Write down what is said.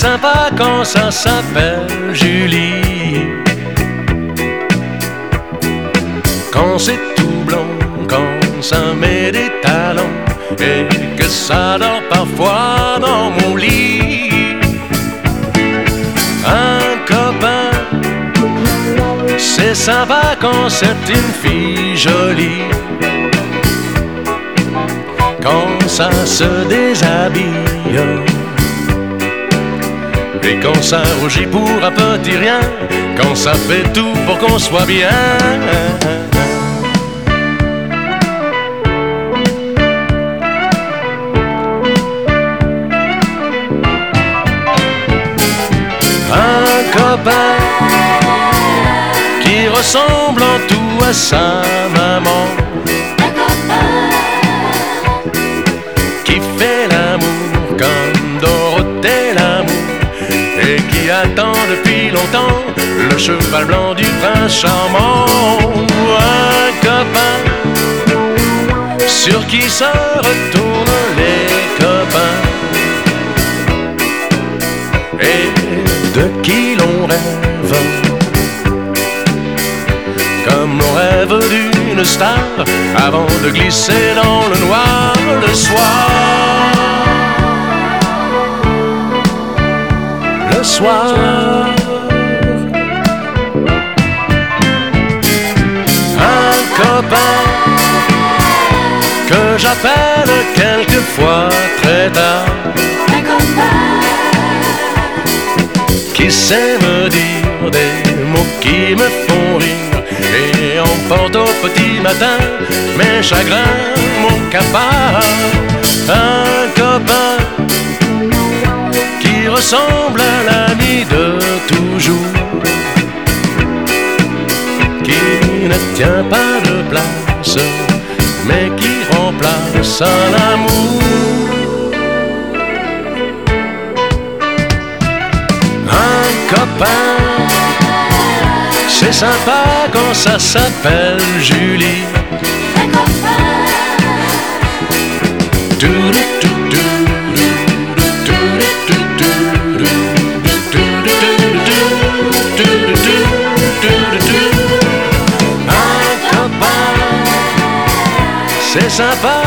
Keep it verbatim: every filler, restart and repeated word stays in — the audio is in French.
sympa quand ça s'appelle Julie. Quand c'est tout blanc, quand ça met des talons et que ça dort parfois dans mon lit. Un copain, c'est sympa quand c'est une fille jolie. Quand ça se déshabille et quand ça rougit pour un petit rien, quand ça fait tout pour qu'on soit bien. Un copain qui ressemble en tout à sa maman, qui fait l'amour comme Dorothée l'amour et qui attend depuis longtemps le cheval blanc du prince charmant. Un copain sur qui se retournent les copains et de qui l'on rêve comme on rêve d'une star avant de glisser dans le noir le soir. Le soir. Un copain que j'appelle quelquefois très tard, un copain qui sait me dire des mots qui me font rire et emporte au petit matin mes chagrins, mon cafard. Un copain qui ressemble à l'ami de toujours, qui ne tient pas de place mais qui remplace un amour. Un copain, c'est sympa quand ça s'appelle Julie. Un copain. Un copain, c'est sympa